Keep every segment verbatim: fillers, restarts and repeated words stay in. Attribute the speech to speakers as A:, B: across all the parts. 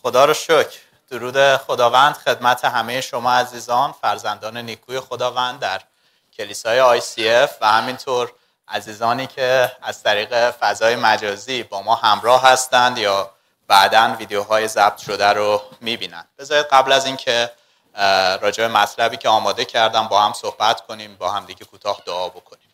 A: خدا رو شکر. درود خداوند خدمت همه شما عزیزان، فرزندان نیکوی خداوند در کلیسای آی سی اف و همینطور عزیزانی که از طریق فضای مجازی با ما همراه هستند یا بعداً ویدیوهای ضبط شده رو میبینن. بذارید قبل از اینکه راجع به مطلبی که آماده کردم با هم صحبت کنیم، با هم دیگه کوتاه دعا بکنیم.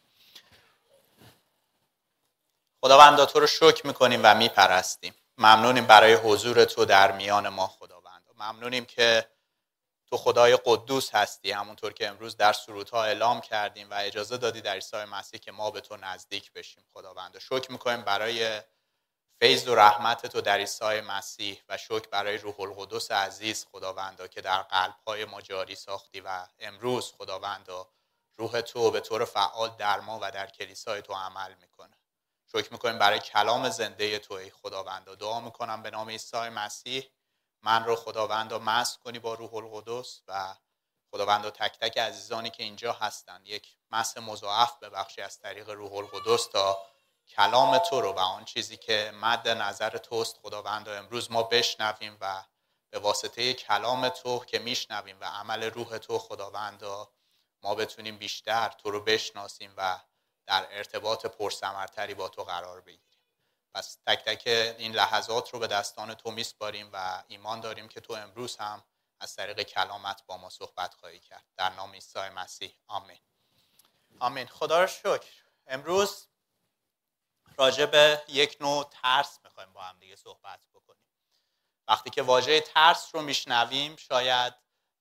A: خداوند تو رو شکر میکنیم و میپرستیم. ممنونیم برای حضور تو در میان ما خداوند. ممنونیم که تو خدای قدوس هستی، همونطور که امروز در سرودها اعلام کردیم و اجازه دادی در عیسی مسیح که ما به تو نزدیک بشیم خداوند. شکر میکنیم برای فیض و رحمت تو در عیسی مسیح و شکر برای روح القدس عزیز خداوند که در قلب‌های ما جاری ساختی و امروز خداوند روح تو به طور فعال در ما و در کلیسای تو عمل میکنه. شکر میکنیم برای کلام زنده تو ای خداوند. دعا میکنم به نام عیسی مسیح من رو خداوند مست کنی با روح القدس و خداوند تک تک عزیزانی که اینجا هستند یک مس مضاعف ببخشی از طریق روح القدس تا کلام تو رو و آن چیزی که مد نظر توست خداوند امروز ما بشنویم و به واسطه کلام تو که میشنویم و عمل روح تو خداوند ما بتونیم بیشتر تو رو بشناسیم و در ارتباط پرثمرتری با تو قرار بگیریم. پس تک تک این لحظات رو به دستان تو میسپاریم و ایمان داریم که تو امروز هم از طریق کلامت با ما صحبت خواهی کرد. در نام عیسی مسیح آمین. آمین. خدا رو شکر. امروز راجع به یک نوع ترس میخوایم با هم دیگه صحبت بکنیم. وقتی که واژه ترس رو میشنویم شاید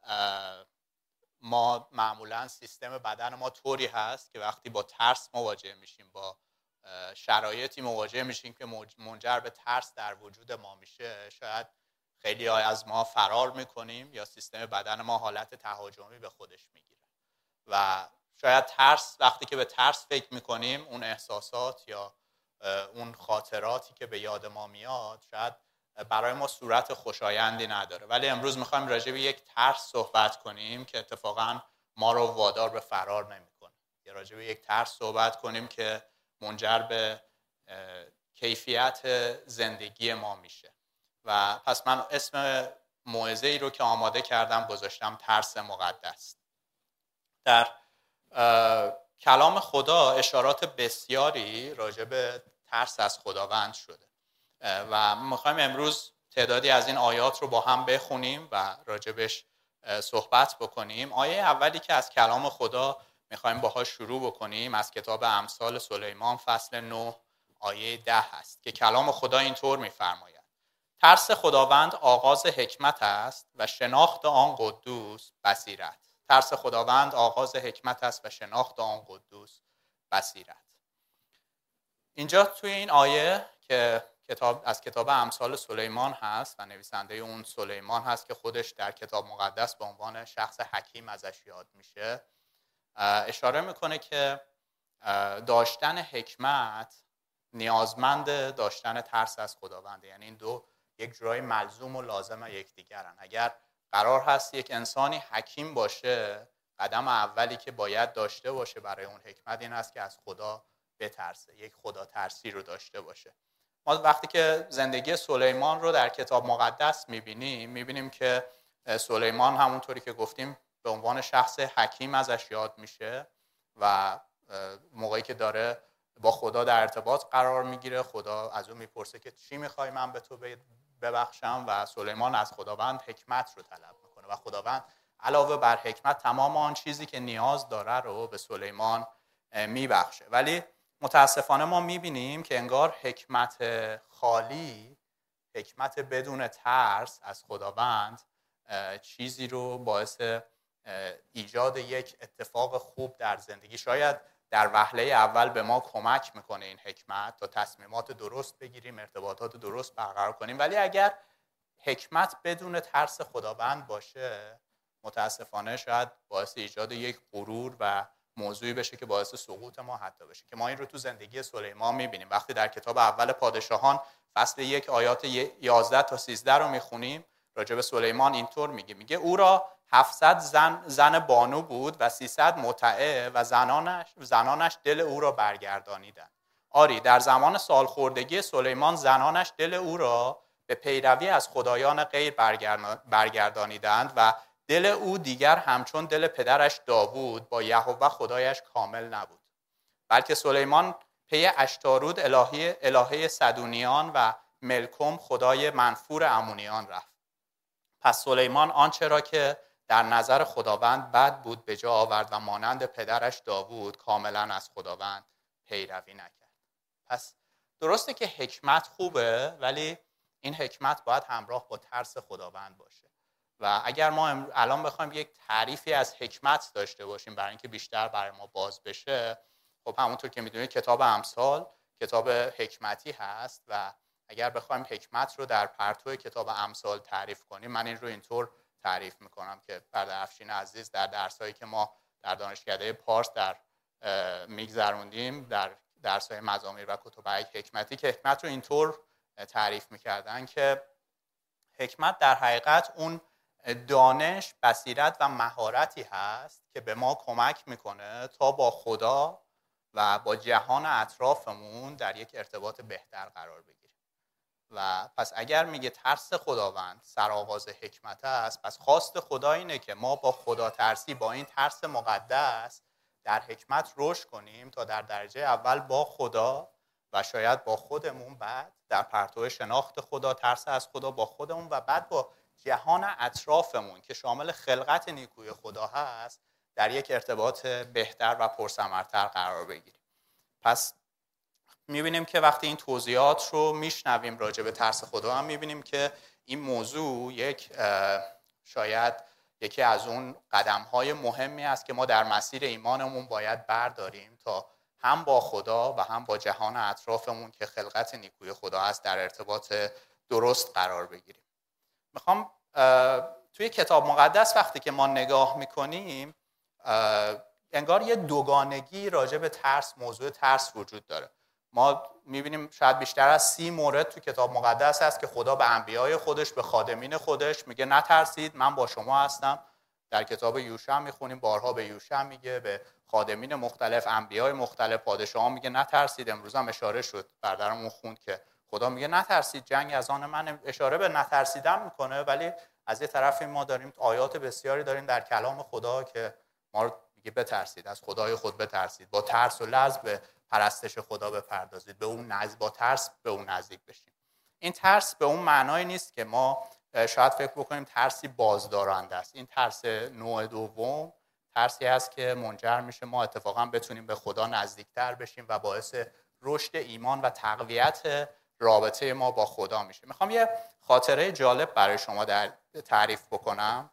A: ما معمولا سیستم بدن ما طوری هست که وقتی با ترس مواجه میشیم، با شرایطی مواجه میشیم که منجر به ترس در وجود ما میشه، شاید خیلی های از ما فرار میکنیم یا سیستم بدن ما حالت تهاجمی به خودش میگیره و شاید ترس، وقتی که به ترس فکر میکنیم اون احساسات یا اون خاطراتی که به یاد ما میاد شاید برای ما صورت خوشایندی نداره. ولی امروز میخوایم راجع به یک ترس صحبت کنیم که اتفاقا ما رو وادار به فرار نمیکنه. یا راجع به یک ترس صحبت کنیم که منجر به کیفیت زندگی ما میشه. و پس من اسم موعظه ای رو که آماده کردم گذاشتم ترس مقدس. در کلام خدا اشارات بسیاری راجع به ترس از خداوند شده و میخوایم امروز تعدادی از این آیات رو با هم بخونیم و راجبش صحبت بکنیم. آیه اولی که از کلام خدا میخوایم باهاش شروع بکنیم از کتاب امثال سلیمان فصل نه آیه ده هست که کلام خدا اینطور میفرماید: ترس خداوند آغاز حکمت است و شناخت آن قدوس بصیرت. ترس خداوند آغاز حکمت است و شناخت آن قدوس بصیرت. اینجا توی این آیه که کتاب از کتاب امثال سلیمان هست و نویسنده اون سلیمان هست که خودش در کتاب مقدس به عنوان شخص حکیم ازش یاد میشه، اشاره میکنه که داشتن حکمت نیازمند داشتن ترس از خداونده. یعنی این دو یک جورایی ملزوم و لازم یکدیگرن. اگر قرار هست یک انسانی حکیم باشه، قدم اولی که باید داشته باشه برای اون حکمت این است که از خدا بترسه، یک خدا ترسی رو داشته باشه. ما وقتی که زندگی سلیمان رو در کتاب مقدس میبینیم میبینیم که سلیمان همونطوری که گفتیم به عنوان شخص حکیم ازش یاد میشه و موقعی که داره با خدا در ارتباط قرار میگیره خدا از اون میپرسه که چی میخوای من به تو ببخشم و سلیمان از خداوند حکمت رو طلب میکنه و خداوند علاوه بر حکمت تمام آن چیزی که نیاز داره رو به سلیمان میبخشه. ولی متاسفانه ما میبینیم که انگار حکمت خالی، حکمت بدون ترس از خداوند چیزی رو باعث ایجاد یک اتفاق خوب در زندگی شاید در وهله اول به ما کمک میکنه این حکمت تا تصمیمات درست بگیریم، ارتباطات درست برقرار کنیم. ولی اگر حکمت بدون ترس خداوند باشه متاسفانه شاید باعث ایجاد یک غرور و موضوعی بشه که باعث سقوط ما حتی بشه، که ما این رو تو زندگی سلیمان میبینیم. وقتی در کتاب اول پادشاهان فصل یک آیات یازده تا سیزده رو میخونیم راجع به سلیمان اینطور میگه میگه او را هفتصد زن زن بانو بود و سیصد متعه و زنانش زنانش دل او را برگردانیدند. آری در زمان سالخوردگی سلیمان زنانش دل او را به پیروی از خدایان غیر برگردانیدند و دل او دیگر همچون دل پدرش داوود با یهوه خدایش کامل نبود، بلکه سلیمان پی اشتارود الهی الهه سدونیان و ملکم خدای منفور امونیان رفت. پس سلیمان آنچه را که در نظر خداوند بد بود به جا آورد و مانند پدرش داوود کاملا از خداوند پیروی نکرد. پس درسته که حکمت خوبه، ولی این حکمت باید همراه با ترس خداوند باشه. و اگر ما الان بخوایم یک تعریفی از حکمت داشته باشیم برای اینکه بیشتر برای ما باز بشه، خب همونطور که میدونید کتاب امثال کتاب حکمتی هست و اگر بخوایم حکمت رو در پرتو کتاب امثال تعریف کنیم، من این رو اینطور تعریف میکنم که برادر افشین عزیز در درسایی که ما در دانشکده پارس در میگذروندیم در درسای مزامیر و کتب حکمتی، که حکمت رو اینطور تعریف میکردن که حکمت در حقیقت اون دانش، بصیرت و مهارتی هست که به ما کمک میکنه تا با خدا و با جهان اطرافمون در یک ارتباط بهتر قرار بگیریم. و پس اگر میگه ترس خداوند سرآغاز حکمت است، پس خواست خدا اینه که ما با خدا ترسی، با این ترس مقدس در حکمت رشد کنیم تا در درجه اول با خدا و شاید با خودمون، بعد در پرتو شناخت خدا، ترس از خدا با خودمون و بعد با جهان اطرافمون که شامل خلقت نیکوی خدا هست در یک ارتباط بهتر و پرثمرتر قرار بگیریم. پس میبینیم که وقتی این توضیحات رو میشنویم راجع به ترس خدا، هم میبینیم که این موضوع یک شاید یکی از اون قدم‌های مهمی است که ما در مسیر ایمانمون باید برداریم تا هم با خدا و هم با جهان اطرافمون که خلقت نیکوی خدا هست در ارتباط درست قرار بگیریم. میخوام توی کتاب مقدس وقتی که ما نگاه میکنیم انگار یه دوگانگی راجع به ترس، موضوع ترس وجود داره. ما میبینیم شاید بیشتر از سی مورد تو کتاب مقدس هست که خدا به انبیای خودش، به خادمین خودش میگه نترسید، من با شما هستم. در کتاب یوشع میخونیم بارها به یوشع میگه، به خادمین مختلف، انبیای مختلف، پادشاهان میگه نترسید. امروز هم اشاره شد، برادرمون خوند که خدا میگه نترسید، جنگ از آن من. اشاره به نترسیدن میکنه، ولی از یه طرفی ما داریم آیات بسیاری داریم در کلام خدا که ما رو میگه بترسید، از خدای خود بترسید، با ترس و لرز به پرستش خدا بپردازید، به اون نزد با ترس به اون نزدیک بشیم. این ترس به اون معنای نیست که ما شاید فکر بکنیم ترسی بازدارنده است. این ترس نوع دوم ترسی است که منجر میشه ما اتفاقا بتونیم به خدا نزدیکتر بشیم و باعث رشد ایمان و تقویت رابطه ما با خدا میشه. میخوام یه خاطره جالب برای شما در تعریف بکنم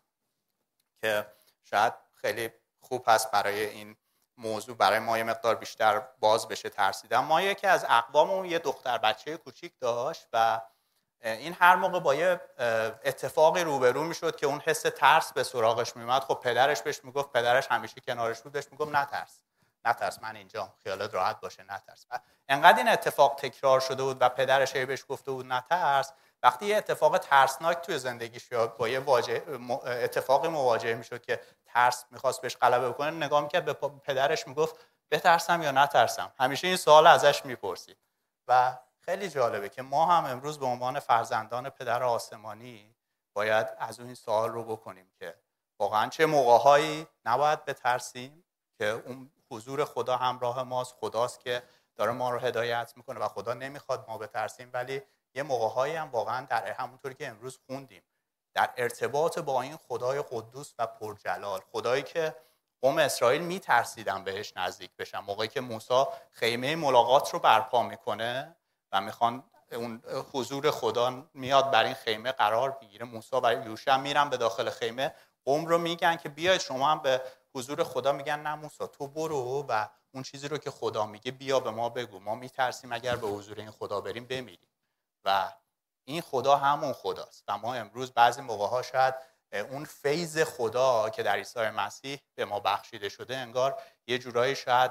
A: که شاید خیلی خوب هست برای این موضوع برای ما یه مقدار بیشتر باز بشه ترسیدن. ما یکی از اقواممون یه دختر بچه کوچیک داشت و این هر موقع با یه اتفاقی روبرو میشد که اون حس ترس به سراغش میومد، خب پدرش بهش میگفت، پدرش همیشه کنارش بود، بهش میگفت نترس نترس من اینجام، خیالت راحت باشه، نترس. انقدر این اتفاق تکرار شده بود و پدرش هی بهش گفته بود نترس، وقتی یه اتفاق ترسناک توی زندگیش یا با یه اتفاقی مواجه میشد که ترس میخواست بهش غلبه بکنه، نگاه میکرد به پدرش میگفت بترسم یا نترسم. همیشه این سوال ازش میپرسید. و خیلی جالبه که ما هم امروز به عنوان فرزندان پدر آسمانی باید از اون سوال رو بکنیم که واقعا چه موقع‌هایی نباید بترسیم که اون حضور خدا همراه ماست، خداست که داره ما رو هدایت میکنه و خدا نمیخواد ما بترسیم، ولی یه موقع‌هایی هم واقعا در همونطوری که امروز خوندیم در ارتباط با این خدای قدوس و پرجلال، خدایی که قوم اسرائیل میترسیدن بهش نزدیک بشن، موقعی که موسی خیمه ملاقات رو برپا میکنه و میخوان اون حضور خدا میاد بر این خیمه قرار بگیره، موسی و یوشع میرن به داخل خیمه، قوم رو میگن که بیاید شما هم به حضور خدا، میگن نه موسی تو برو و اون چیزی رو که خدا میگه بیا به ما بگو، ما میترسیم اگر به حضور این خدا بریم بمیریم. و این خدا همون خداست و ما امروز بعضی موقع‌ها شاید اون فیض خدا که در عیسی مسیح به ما بخشیده شده انگار یه جورایی شاید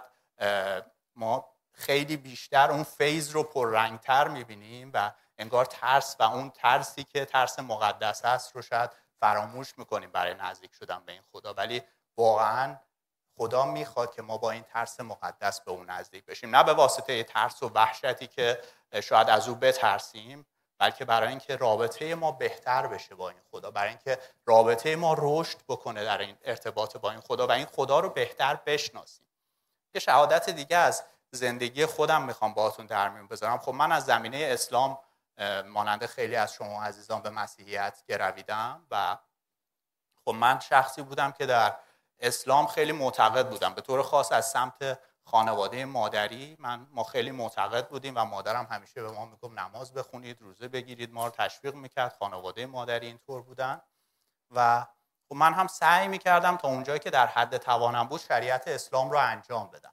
A: ما خیلی بیشتر اون فیض رو پررنگتر میبینیم و انگار ترس و اون ترسی که ترس مقدس است رو شاید فراموش میکنیم برای نزدیک شدن به این خدا. ولی واقعا خدا میخواد که ما با این ترس مقدس به اون نزدیک بشیم، نه به واسطه ترس و وحشتی که شاید از او بترسیم، بلکه برای اینکه رابطه ما بهتر بشه با این خدا، برای اینکه رابطه ما رشد بکنه در این ارتباط با این خدا و این خدا رو بهتر بشناسیم. یه شهادت دیگه از زندگی خودم میخوام باهاتون در میون بذارم. خب من از زمینه اسلام مانند خیلی از شما عزیزان به مسیحیت گرویدم و خب من شخصی بودم که در اسلام خیلی معتقد بودم. به طور خاص از سمت خانواده مادری من ما خیلی معتقد بودیم و مادرم همیشه به ما میگفت نماز بخونید، روزه بگیرید، ما رو تشویق میکرد. خانواده مادری اینطور بودن و خب من هم سعی میکردم تا اونجایی که در حد توانم بود شریعت اسلام رو انجام بدم.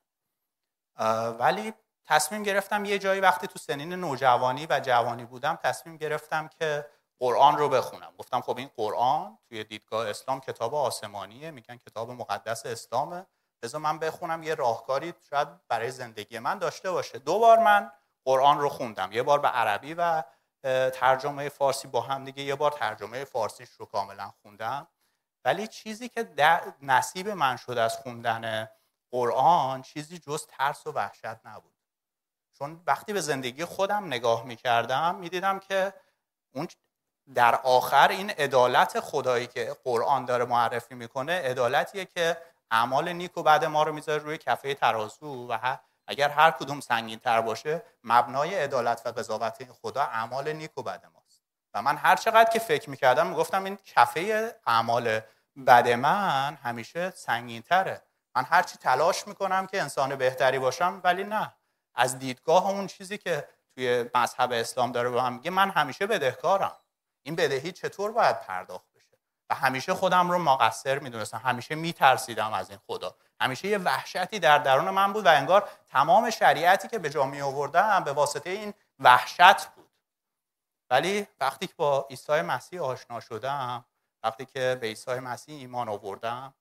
A: ولی تصمیم گرفتم یه جایی وقتی تو سنین نوجوانی و جوانی بودم تصمیم گرفتم که قرآن رو بخونم. گفتم خب این قرآن توی دیدگاه اسلام کتاب آسمانیه، میگن کتاب مقدس اسلامه، بذار من بخونم یه راهکاری شاید برای زندگی من داشته باشه. دو بار من قرآن رو خوندم، یه بار به عربی و ترجمه فارسی با هم دیگه، یه بار ترجمه فارسیش رو کاملا خوندم. ولی چیزی که در نصیب من شد از خوندن قرآن چیزی جز ترس و وحشت نبود. چون وقتی به زندگی خودم نگاه میکردم میدیدم که اون در آخر این عدالت خدایی که قرآن داره معرفی میکنه عدالتیه که اعمال نیک و بد ما رو میذاره روی کفه ترازو و اگر هر کدوم سنگین تر باشه مبنای عدالت و قضاوت این خدا اعمال نیک و بد ماست. و من هر چقدر که فکر میکردم میگفتم این کفه اعمال بد من همیشه سنگین تره. من هرچی تلاش میکنم که انسان بهتری باشم ولی نه، از دیدگاه اون چیزی که توی مذهب اسلام داره به من میگه من همیشه بدهکارم. این بدهی چطور باید پرداخت بشه؟ و همیشه خودم رو مقصر میدونستم، همیشه میترسیدم از این خدا، همیشه یه وحشتی در درون من بود و انگار تمام شریعتی که به جا می آوردم به واسطه این وحشت بود. ولی وقتی که با عیسی مسیح آشنا شدم، وقتی که به عیسی مسیح ایمان آوردم،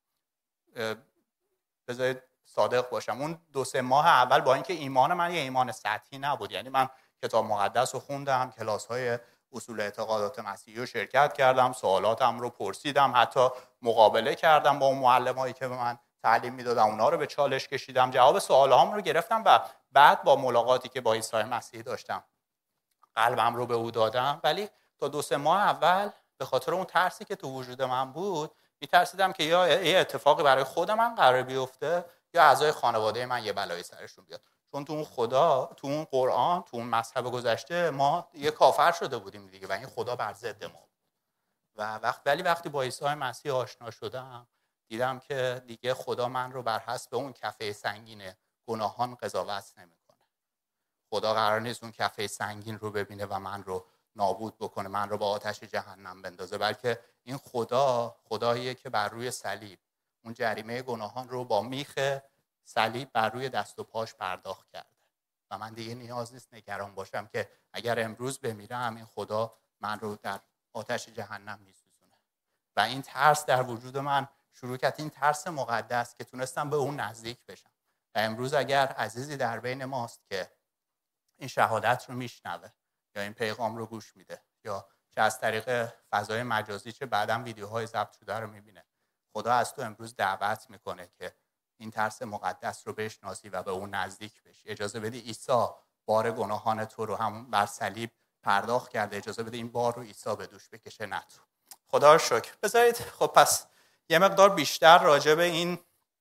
A: بذارید صادق باشم، اون دو سه ماه اول با اینکه ایمان من یه ایمان سطحی نبود، یعنی من کتاب مقدس رو خوندم، کلاس‌های اصول اعتقادات مسیحی رو شرکت کردم، سوالاتم رو پرسیدم، حتی مقابله کردم با اون معلمایی که به من تعلیم میدادن، اونا رو به چالش کشیدم، جواب سوالام رو گرفتم و بعد با ملاقاتی که با عیسی مسیح داشتم قلبم رو به او دادم. ولی تا دو سه ماه اول به خاطر اون ترسی که تو وجود من بود میترسیدم که یا یه اتفاقی برای خود من قرار بیفته یا اعضای خانواده من یه بلایی سرشون بیاد. چون تو اون خدا، تو اون قرآن، تو اون مذهب گذشته ما یه کافر شده بودیم دیگه و این خدا بر ضد ما بود. و وقت ولی وقتی با عیسی مسیح آشنا شدم دیدم که دیگه خدا من رو بر حسب اون کفه سنگین گناهان قضاوت نمیکنه. خدا قرار نیست اون کفه سنگین رو ببینه و من رو نابود بکنه، من رو با آتش جهنم بندازه، بلکه این خدا خداییه که بر روی صلیب اون جریمه گناهان رو با میخ صلیب بر روی دست و پاش پرداخت کرده و من دیگه نیاز نیست نگران باشم که اگر امروز بمیرم این خدا من رو در آتش جهنم میسوزونه. و این ترس در وجود من شروع کرد، این ترس مقدس که تونستم به اون نزدیک بشم. و امروز اگر عزیزی در بین ماست که این شهادت رو میشنوه یا این پیغام رو گوش میده یا چه از طریق فضای مجازی چه بعداً ویدیوهای ضبط شده رو میبینه، خدا از تو امروز دعوت میکنه که این ترس مقدس رو بشناسی و به اون نزدیک بشی. اجازه بدی عیسی بار گناهان تو رو همون بر صلیب پرداخت کرده، اجازه بده این بار رو عیسی به دوش بکشه نه تو. خدا رو شکر. بذارید خب پس یه مقدار بیشتر راجع به این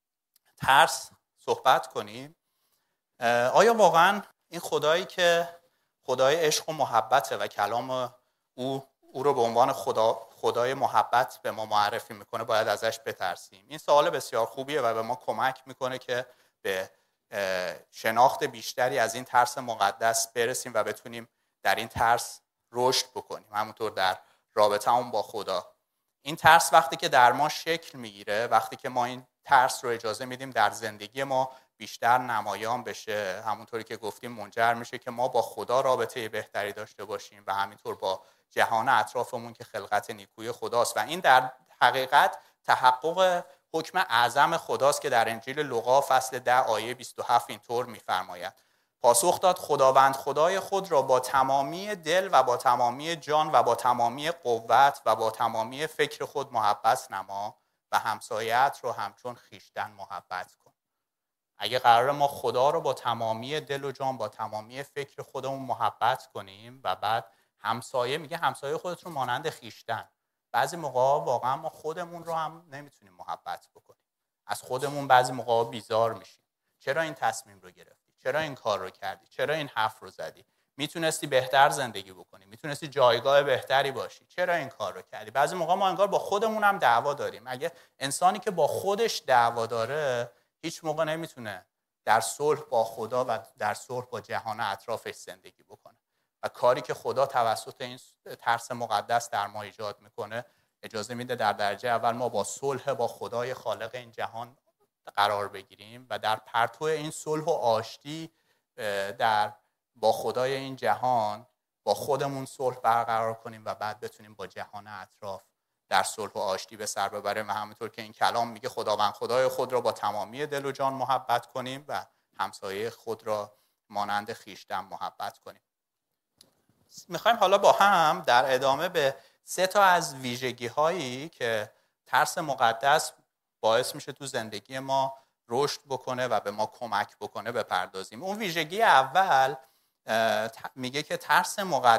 A: ترس صحبت کنیم. آیا واقعاً این خدایی که خدای عشق و محبته و کلام او او رو به عنوان خدا خدای محبت به ما معرفی میکنه باید ازش بترسیم؟ این سوال بسیار خوبیه و به ما کمک میکنه که به شناخت بیشتری از این ترس مقدس برسیم و بتونیم در این ترس رشد بکنیم، همونطور در رابطه‌مون با خدا. این ترس وقتی که در ما شکل میگیره، وقتی که ما این ترس رو اجازه میدیم در زندگی ما بیشتر نمایان بشه، همونطوری که گفتیم منجر میشه که ما با خدا رابطه بهتری داشته باشیم و همینطور با جهان اطرافمون که خلقت نیکوی خداست. و این در حقیقت تحقق حکم اعظم خداست که در انجیل لوقا فصل ده آیه بیست و هفت اینطور میفرماید: پاسخ داد خداوند خدای خود را با تمامی دل و با تمامی جان و با تمامی قوت و با تمامی فکر خود محبت نما و همسایه‌ات رو همچون خویشتن محبت کن. اگه قرار ما خدا رو با تمامی دل و جان، با تمامی فکر خودمون محبت کنیم و بعد همسایه میگه همسایه خودت رو مانند خیشتن. بعضی موقع واقعا ما خودمون رو هم نمیتونیم محبت بکنیم. از خودمون بعضی موقع بیزار میشیم. چرا این تصمیم رو گرفتی؟ چرا این کار رو کردی؟ چرا این حرف رو زدی؟ میتونستی بهتر زندگی بکنی، میتونستی جایگاه بهتری باشی، چرا این کار رو کردی؟ بعضی موقع ما انگار با خودمون هم دعوا داریم. اگه انسانی که با خودش دعوا داره هیچ موقع نمیتونه در صلح با خدا و در صلح با جهان اطرافش زندگی بکنه. و کاری که خدا توسط این ترس مقدس در ما ایجاد میکنه اجازه میده در درجه اول ما با صلح با خدای خالق این جهان قرار بگیریم و در پرتو این صلح و آشتی در با خدای این جهان با خودمون صلح برقرار کنیم و بعد بتونیم با جهان اطراف در صلح و آشتی به سر ببریم. و همونطور که این کلام میگه خداوند خدای خود را با تمامی دل و جان محبت کنیم و همسایه خود را مانند خویشتن محبت کنیم. میخوایم حالا با هم در ادامه به سه تا از ویژگی هایی که ترس مقدس باعث میشه تو زندگی ما رشد بکنه و به ما کمک بکنه بپردازیم. اون ویژگی اول میگه که ترس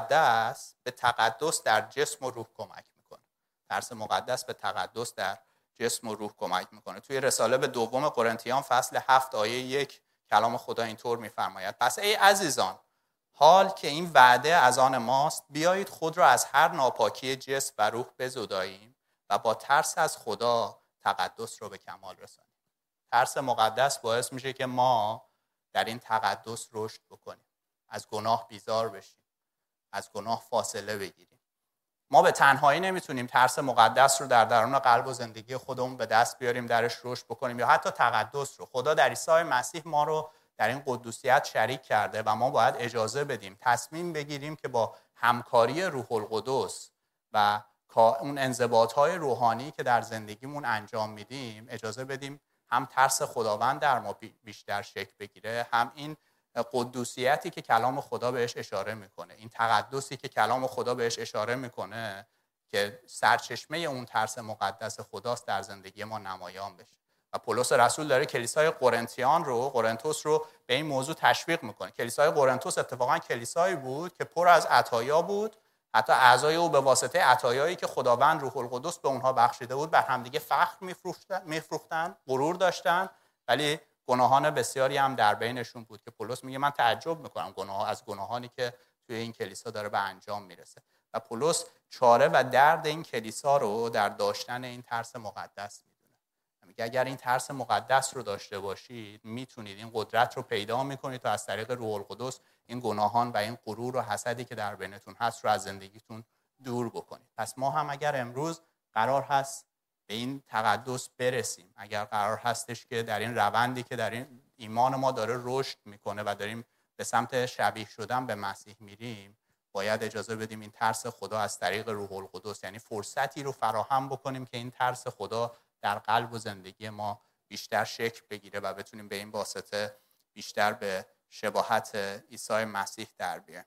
A: مقدس به تقدس در جسم و روح کمک میکنه. ترس مقدس به تقدس در جسم و روح کمک میکنه. توی رساله به دوم قرنتیان فصل هفت آیه یک کلام خدا اینطور میفرماید: پس ای عزیزان، حال که این وعده از آن ماست، بیایید خود را از هر ناپاکی جسم و روح بزداییم و با ترس از خدا تقدس رو به کمال رسانیم. ترس مقدس باعث میشه که ما در این تقدس رشد بکنیم، از گناه بیزار بشیم، از گناه فاصله بگیریم. ما به تنهایی نمیتونیم ترس مقدس رو در درون قلب و زندگی خودمون به دست بیاریم، درش رشد بکنیم، یا حتی تقدس رو. خدا در عیسی مسیح ما رو در این قدوسیت شریک کرده و ما باید اجازه بدیم، تصمیم بگیریم که با همکاری روح القدس و اون انضباط‌های روحانی که در زندگیمون انجام میدیم اجازه بدیم هم ترس خداوند در ما بیشتر شکل بگیره، هم این قدوسیتی که کلام خدا بهش اشاره میکنه، این تقدسی که کلام خدا بهش اشاره میکنه که سرچشمه اون ترس مقدس خداست در زندگی ما نمایان بشه. و پولس رسول داره کلیسای قرنتیان رو قرنتوس رو به این موضوع تشویق میکنه. کلیسای قرنتوس اتفاقا کلیسایی بود که پر از عطایا بود، حتی اعضای او به واسطه عطایایی که خداوند روح القدس به اونها بخشیده بود بر همدیگه فخر میفروختن میفروختن غرور داشتن، ولی گناهان بسیاری هم در بینشون بود که پولس میگه من تعجب میکنم گناه از گناهانی که توی این کلیسا داره به انجام میرسه. و پولس چاره و درد این کلیسا رو در داشتن این ترس مقدس میدونه. میگه اگر این ترس مقدس رو داشته باشید میتونید این قدرت رو پیدا میکنید تا از طریق روح القدس این گناهان و این غرور و حسدی که در بینتون هست رو از زندگیتون دور بکنید. پس ما هم اگر امروز قرار هست به این تقدس برسیم، اگر قرار هستش که در این روندی که در این ایمان ما داره رشد میکنه و داریم به سمت شبیه شدن به مسیح میریم، باید اجازه بدیم این ترس خدا از طریق روح القدس، یعنی فرصتی رو فراهم بکنیم که این ترس خدا در قلب و زندگی ما بیشتر شکل بگیره و بتونیم به این واسطه بیشتر به شباهت عیسی مسیح در بیایم.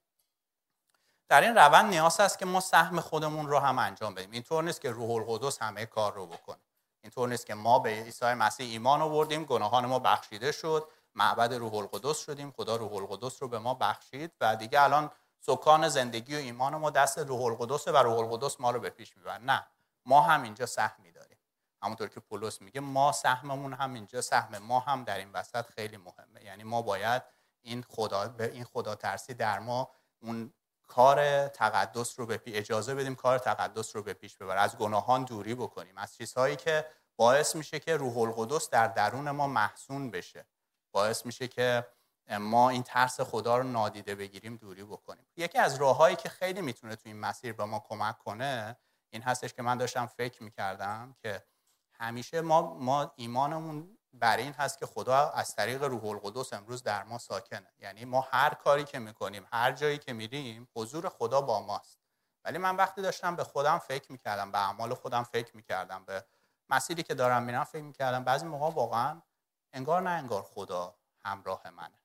A: در این روند نیاز است که ما سهم خودمون رو هم انجام بدیم. اینطور نیست که روح القدس همه کار رو بکنه. اینطور نیست که ما به عیسی مسیح ایمان آوردیم، گناهان ما بخشیده شد، معبد روح القدس شدیم، خدا روح القدس رو به ما بخشید و دیگه الان سکان زندگی و ایمان ما دست روح القدس و روح القدس ما رو به پیش میبره. نه، ما هم اینجا سهمی داریم. همونطور که پولس میگه ما سهممون هم اینجا، سهم ما هم در این وسط خیلی مهمه. یعنی ما باید این خدا به این خدا ترسی در ما اون کار تقدس رو به پیش اجازه بدیم، کار تقدس رو به پیش ببره، از گناهان دوری بکنیم، از چیزهایی که باعث میشه که روح القدس در درون ما محصون بشه، باعث میشه که ما این ترس خدا رو نادیده بگیریم، دوری بکنیم. یکی از راههایی که خیلی میتونه تو این مسیر به ما کمک کنه این هستش که من داشتم فکر میکردم که همیشه ما ما ایمانمون بر این هست که خدا از طریق روح القدس امروز در ما ساکنه. یعنی ما هر کاری که میکنیم، هر جایی که میریم، حضور خدا با ماست. ولی من وقتی داشتم به خودم فکر میکردم، به اعمال خودم فکر میکردم، به مسیری که دارم میرم فکر میکردم، بعضی موقع واقعا انگار نه انگار خدا همراه منه.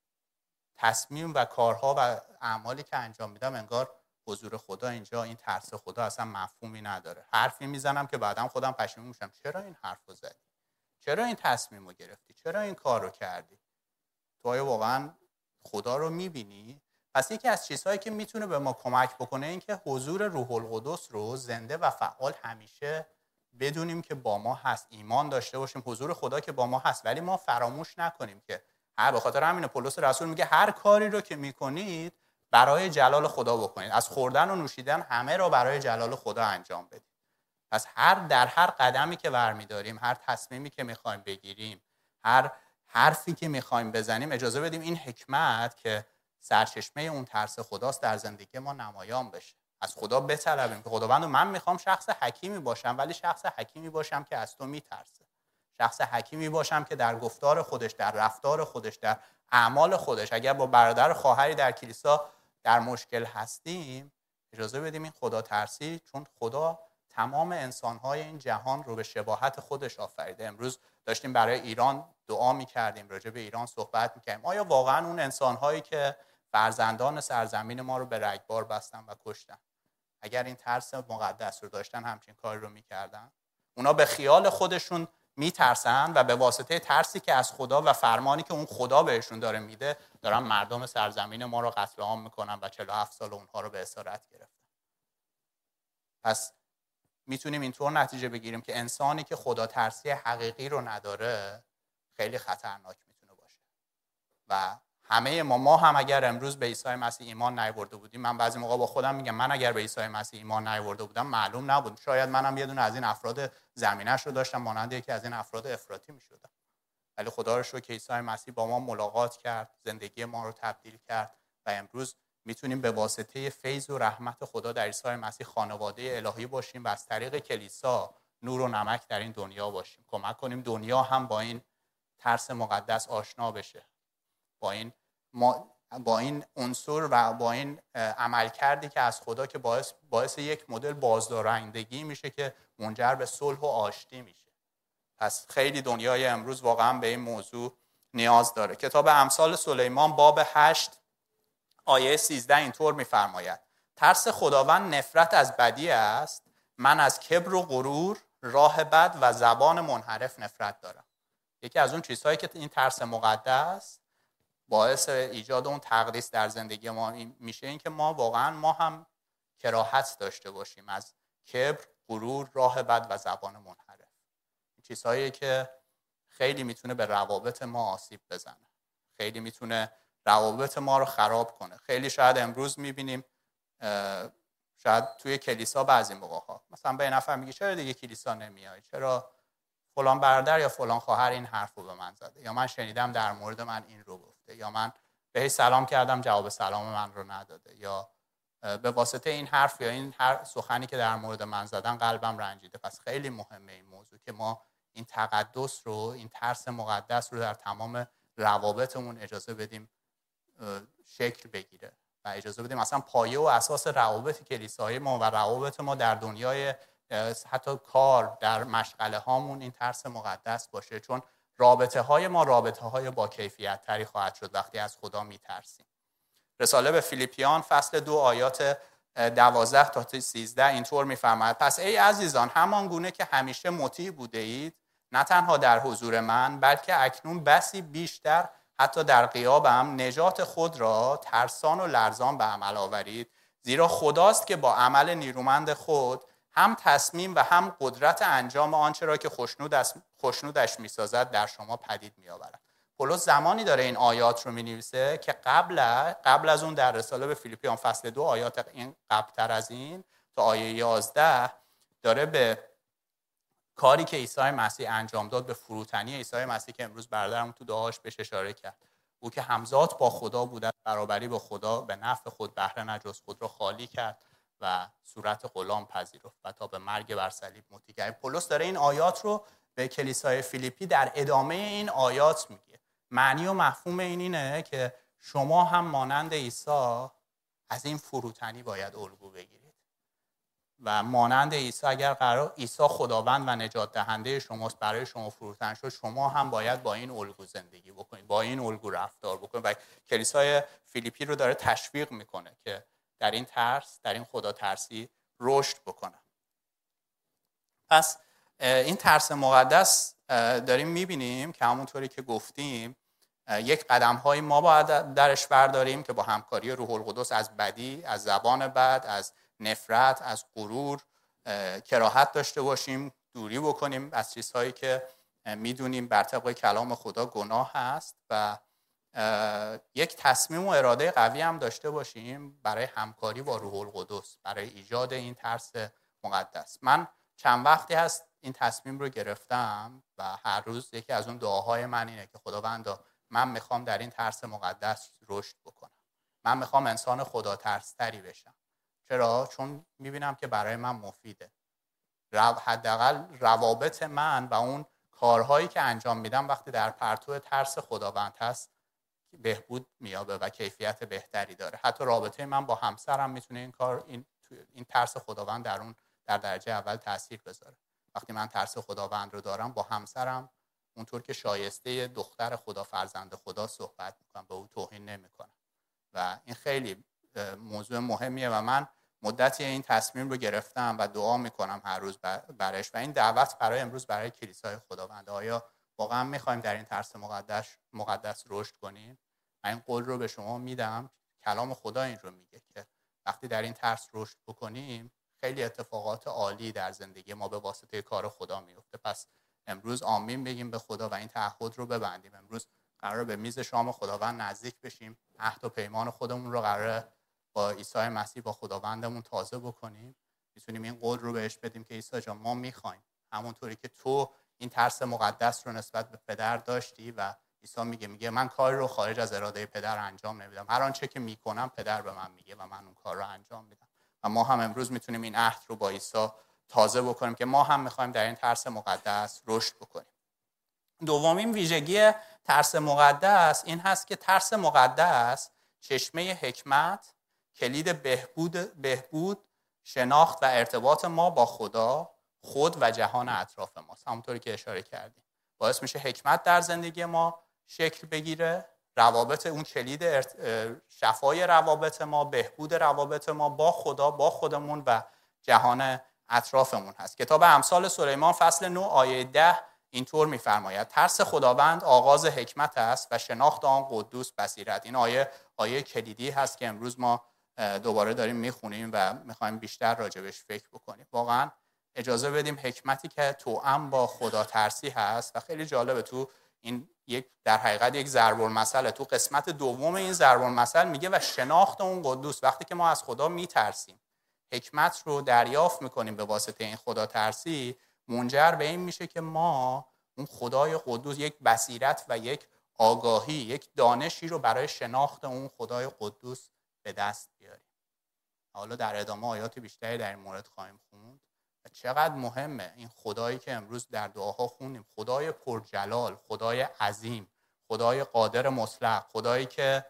A: تصمیم و کارها و اعمالی که انجام میدم انگار حضور خدا اینجا، این ترس خدا اصلا مفهومی نداره. حرفی میزنم که بعدم خودم پشیمون میشم، چرا این حرفو زدی؟ چرا این تصمیم رو گرفتی؟ چرا این کار رو کردی؟ تو آیا واقعا خدا رو میبینی؟ پس یکی از چیزهایی که میتونه به ما کمک بکنه این که حضور روح القدس رو زنده و فعال همیشه بدونیم که با ما هست، ایمان داشته باشیم حضور خدا که با ما هست، ولی ما فراموش نکنیم که هر به خاطر همین پولس رسول میگه هر کاری رو که میکنید برای جلال خدا بکنید، از خوردن و نوشیدن همه رو برای جلال خدا انجام بدید. پس هر در هر قدمی که برمیداریم، هر تصمیمی که میخوایم بگیریم، هر حرفی که میخوایم بزنیم، اجازه بدیم این حکمت که سرچشمه اون ترس خداست در زندگی ما نمایان بشه. از خدا بطلبیم که خداوند من میخوام شخص حکیمی باشم، ولی شخص حکیمی باشم که از تو میترسه. شخص حکیمی باشم که در گفتار خودش، در رفتار خودش، در اعمال خودش، اگر با برادر و خواهری در کلیسا در مشکل هستیم، اجازه بدیم این خدا ترسی، چون خدا تمام انسان‌های این جهان رو به شباهت خودش آفریده. امروز داشتیم برای ایران دعا می‌کردیم، راجع به ایران صحبت می‌کردیم. آیا واقعاً اون انسان‌هایی که فرزندان سرزمین ما رو به رگبار بستن و کشتن، اگر این ترس مقدس رو داشتن همچین کاری رو می‌کردن؟ اونا به خیال خودشون میترسن و به واسطه ترسی که از خدا و فرمانی که اون خدا بهشون داره میده، دارن مردم سرزمین ما رو قتل عام میکنن و چهل و هفت سال اونها رو به اسارت گرفتن. پس میتونیم اینطور نتیجه بگیریم که انسانی که خدا ترسی حقیقی رو نداره خیلی خطرناک میتونه باشه. و همه ما ما هم اگر امروز به عیسی مسیح ایمان نیاورده بودیم، من بعضی موقع با خودم میگم من اگر به عیسی مسیح ایمان نیاورده بودم معلوم نبود، شاید منم یه دونه از این افراد زمینش رو داشتم، مانند یکی از این افراد افراطی میشدم. ولی خدا رو شکر که عیسی مسیح با ما ملاقات کرد، زندگی ما رو تبدیل کرد و امروز میتونیم به واسطه فیض و رحمت خدا در عیسی مسیح خانواده الهی باشیم و از طریق کلیسا نور و نمک در این دنیا باشیم. کمک کنیم دنیا هم با این ترس مقدس آشنا بشه، با این ما با این عنصر و با این عمل کردی که از خدا که باعث باعث یک مدل بازدارندگی میشه که منجر به صلح و آشتی میشه. پس خیلی دنیای امروز واقعا به این موضوع نیاز داره. کتاب امثال سلیمان باب هشت آیه سیزده اینطور میفرماید: ترس خداوند نفرت از بدی است، من از کبر و غرور، راه بد و زبان منحرف نفرت دارم. یکی از اون چیزهایی که این ترس مقدس باعث ایجاد اون تقدیس در زندگی ما میشه این که ما واقعا ما هم کراهت داشته باشیم از کبر، غرور، راه بد و زبان منحرف. این چیزهایی که خیلی میتونه به روابط ما آسیب بزنه، خیلی میتونه روابط ما رو خراب کنه. خیلی شاید امروز میبینیم شاید توی کلیسا بعضی موقع‌ها مثلا به نفر میگه چرا دیگه کلیسا نمیای، چرا فلان برادر یا فلان خواهر این حرفو به من زده، یا من شنیدم در مورد من این رو گفته، یا من بهش سلام کردم جواب سلام من رو نداده، یا به واسطه این حرف یا این هر سخنی که در مورد من زدن قلبم رنجیده. پس خیلی مهمه این موضوع که ما این تقدس رو، این ترس مقدس رو در تمام روابطمون اجازه بدیم شکل بگیره و اجازه بدیم اصلا پایه و اساس روابط کلیسایی ما و روابط ما در دنیای حتی کار، در مشغله هامون این ترس مقدس باشه، چون رابطه های ما رابطه های با کیفیت تری خواهد شد وقتی از خدا میترسیم. رساله به فیلیپیان فصل دو آیات دوازده تا سیزده اینطور میفرماید: پس ای عزیزان، همان گونه که همیشه مطیع بوده اید، نه تنها در حضور من بلکه اکنون بسی بیشتر حتی در غیابم، نجات خود را ترسان و لرزان به عمل آورید، زیرا خداست که با عمل نیرومند خود هم تصمیم و هم قدرت انجام آنچه را که خوشنودش می‌سازد در شما پدید می‌آورد. پولس زمانی داره این آیات رو می‌نویسه که قبل قبل از اون در رساله به فیلیپیان فصل دو آیات این قبل‌تر از این تا آیه یازده داره به کاری که عیسی مسیح انجام داد، به فروتنی عیسی مسیح که امروز برادرم تو دعاش بهش اشاره کرد. او که همزاد با خدا بود، برابری با خدا به نفع خود بهره نجست، خود را خالی کرد و صورت غلام پذیرفت و تا به مرگ بر صلیب مطیع گشت. پولس داره این آیات رو به کلیسای فیلیپی در ادامه این آیات میگه. معنی و مفهوم این اینه که شما هم مانند عیسی از این فروتنی باید الگو بگیرید و مانند عیسی اگر قرار عیسی خداوند و نجات دهنده شماست، برای شما فروتن شد، شما هم باید با این الگو زندگی بکنید، با این الگو رفتار بکنید. و کلیسای فیلیپی رو داره تشویق میکنه که در این ترس، در این خدا ترسی رشد بکنه. پس این ترس مقدس داریم میبینیم که همونطوری که گفتیم یک قدم های ما باید درش برداریم که با همکاری روح القدس از بدی، از زبان بد، از نفرت، از غرور کراهت داشته باشیم، دوری بکنیم از چیزهایی که میدونیم بر طبق کلام خدا گناه هست و یک تصمیم و اراده قوی هم داشته باشیم برای همکاری با روح القدس، برای ایجاد این ترس مقدس. من چند وقتی هست این تصمیم رو گرفتم و هر روز یکی از اون دعاهای من اینه که خداوندا من میخوام در این ترس مقدس رشد بکنم. من میخوام انسان خدا ترس‌تری بشم. چرا؟ چون میبینم که برای من مفیده. حداقل روابط من و اون کارهایی که انجام میدم وقتی در پرتو ترس خداوند هست بهبود میابه و کیفیت بهتری داره. حتی رابطه من با همسرم میتونه این کار این این ترس خداوند در اون در درجه اول تاثیر بذاره. وقتی من ترس خداوند رو دارم با همسرم اونطور که شایسته دختر خدا فرزند خدا صحبت میکنم، به او توهین نمیکنم و این خیلی موضوع مهمیه و من مدتی این تصمیم رو گرفتم و دعا میکنم هر روز برش و این دعوت برای امروز برای کلیسای خداوند. آیا واقعا میخوایم در این ترس مقدس مقدس رشد کنیم؟ من این قول رو به شما میدم. کلام خدا این رو میگه که وقتی در این ترس رشد بکنیم خیلی اتفاقات عالی در زندگی ما به واسطه کار خدا میفته. پس امروز آمین بگیم به خدا و این تعهد رو ببندیم. امروز قراره به میز شام خداوند نزدیک بشیم، عهد و پیمان خودمون رو قراره با عیسی مسیح با خداوندمون تازه بکنیم. میتونیم این قول رو بهش بدیم که عیسی جان ما میخوایم همونطوری که تو این ترس مقدس رو نسبت به پدر داشتی و عیسی میگه میگه من کاری رو خارج از اراده پدر انجام نمیدم، هر آنچه که میکنم پدر به من میگه و من اون کار رو انجام میدم. و ما هم امروز میتونیم این عهد رو با عیسی تازه بکنیم که ما هم میخوایم در این ترس مقدس رشد بکنیم. دومین ویژگی ترس مقدس این هست که ترس مقدس چشمه حکمت، کلید بهبود بهبود شناخت و ارتباط ما با خدا، خود و جهان اطراف ماست. همونطوری که اشاره کردیم باعث میشه حکمت در زندگی ما شکل بگیره، روابط اون کلید شفای روابط ما، بهبود روابط ما با خدا، با خودمون و جهان اطرافمون هست. کتاب امثال سلیمان فصل نه آیه ده اینطور می‌فرماید ترس خداوند آغاز حکمت است و شناخت آن قدوس بصیرت. این آیه آیه کلیدی هست که امروز ما دوباره داریم میخونیم و میخوایم بیشتر راجبش فکر بکنیم. واقعا اجازه بدیم حکمتی که توأم با خدا ترسی هست و خیلی جالبه تو این یک در حقیقت یک ضرب المثل، تو قسمت دوم این ضرب المثل میگه و شناخت اون قدوس. وقتی که ما از خدا میترسیم، حکمت رو دریافت میکنیم به واسطه این خدا ترسی، منجر به این میشه که ما اون خدای قدوس یک بصیرت و یک آگاهی، یک دانشی رو برای شناخت اون خدای قدوس به دست بیاریم. حالا در ادامه آیات بیشتری در این مورد خواهیم خوند و چقدر مهمه این خدایی که امروز در دعاها خوندیم، خدای پرجلال، خدای عظیم، خدای قادر مطلق، خدایی که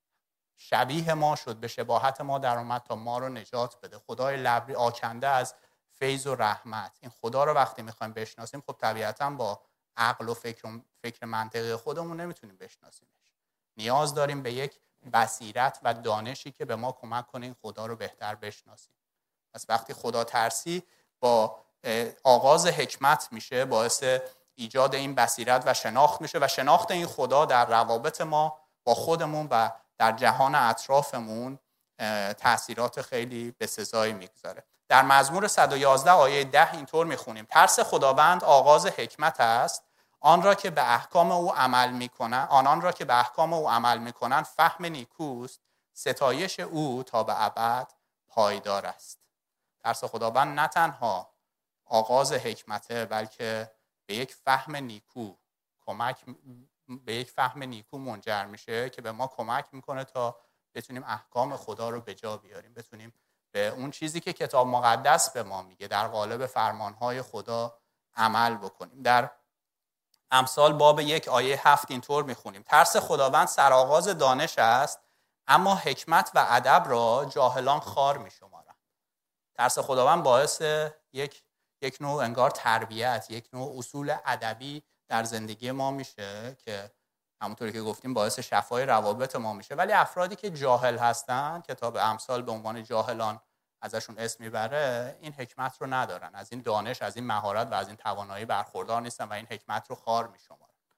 A: شبیه ما شد، به شباهت ما در اومد تا ما رو نجات بده، خدای لبی آکنده از فیض و رحمت. این خدا رو وقتی میخوایم بشناسیم خب طبیعتاً با عقل و فکر فکر منطقی خودمون نمیتونیم بشناسیمش. نیاز داریم به یک بصیرت و دانشی که به ما کمک کنه این خدا رو بهتر بشناسیم. پس وقتی خدا ترسی با آغاز حکمت میشه، باعث ایجاد این بصیرت و شناخت میشه و شناخت این خدا در روابط ما با خودمون و در جهان اطرافمون تأثیرات خیلی بسزایی میگذاره. در مزمور صد و یازده آیه ده اینطور میخونیم ترس خداوند آغاز حکمت است، آن را که به احکام او عمل میکنن آنان را که به احکام او عمل میکنن فهم نیکوست، ستایش او تا به ابد پایدار است. ترس خداوند نه تنها آغاز حکمته بلکه به یک فهم نیکو کمک به یک فهم نیکو منجر میشه که به ما کمک میکنه تا بتونیم احکام خدا رو به جا بیاریم، بتونیم به اون چیزی که کتاب مقدس به ما میگه در قالب فرمانهای خدا عمل بکنیم. در امثال باب یک آیه هفت اینطور میخونیم ترس خداوند سرآغاز دانش است، اما حکمت و ادب را جاهلان خوار میشمارند. ترس خداوند باعث یک یک نوع انگار تربیت، یک نوع اصول ادبی در زندگی ما میشه که همونطوری که گفتیم باعث شفای روابط ما میشه. ولی افرادی که جاهل هستن، کتاب امثال به عنوان جاهلان ازشون اسم میبره، این حکمت رو ندارن، از این دانش، از این مهارت و از این توانایی برخوردار نیستن و این حکمت رو خوار میشمارن.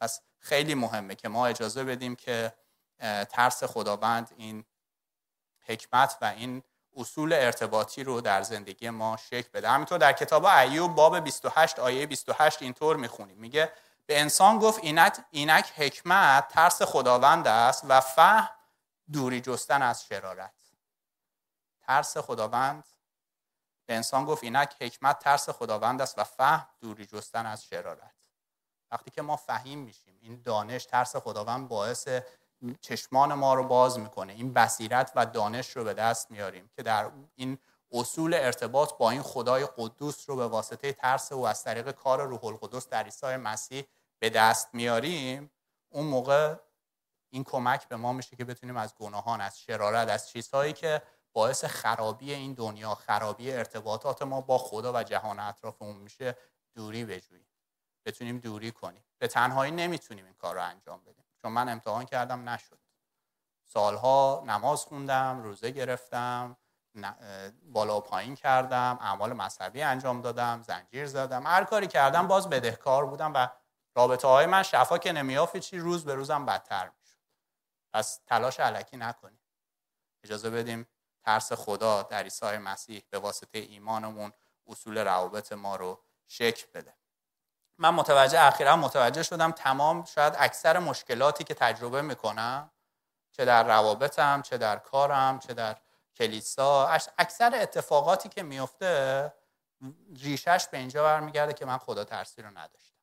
A: پس خیلی مهمه که ما اجازه بدیم که ترس خداوند این حکمت و این اصول ارتباطی رو در زندگی ما شکل بده. همینطور در کتاب ایوب باب بیست و هشت آیه بیست و هشت اینطور میخونیم، میگه به انسان گفت اینک, اینک حکمت ترس خداوند است و فهم دوری جستن از شرارت. ترس خداوند، به انسان گفت اینک حکمت ترس خداوند است و فهم دوری جستن از شرارت. وقتی که ما فهیم میشیم، این دانش، ترس خداوند باعث چشمان ما رو باز میکنه، این بصیرت و دانش رو به دست میاریم که در این اصول ارتباط با این خدای قدوس رو به واسطه ترس او از طریق کار روح القدس در عیسی مسیح به دست میاریم. اون موقع این کمک به ما میشه که بتونیم از گناهان، از شرارت، از چیزهایی که باعث خرابی این دنیا، خرابی ارتباطات ما با خدا و جهان اطرافمون میشه دوری بجوییم، بتونیم دوری کنیم. به تنهایی نمیتونیم این کار رو انجام بدیم، چون من امتحان کردم نشد. سالها نماز خوندم، روزه گرفتم، بالا و پایین کردم، اعمال مذهبی انجام دادم، زنجیر زدم، هر کاری کردم باز بدهکار بودم و رابطه های من شفا که نمیافت، چی روز به روزم بدتر میشد. پس تلاش الکی نکنیم، اجازه بدیم ترس خدا در عیسی مسیح به واسطه ایمانمون اصول روابط ما رو شکل بده. من متوجه اخیراً متوجه شدم تمام، شاید اکثر مشکلاتی که تجربه میکنم، چه در روابطم، چه در کارم، چه در کلیسا، اکثر اتفاقاتی که میفته ریشش به اینجا برمیگرده که من خدا ترسی رو نداشتم.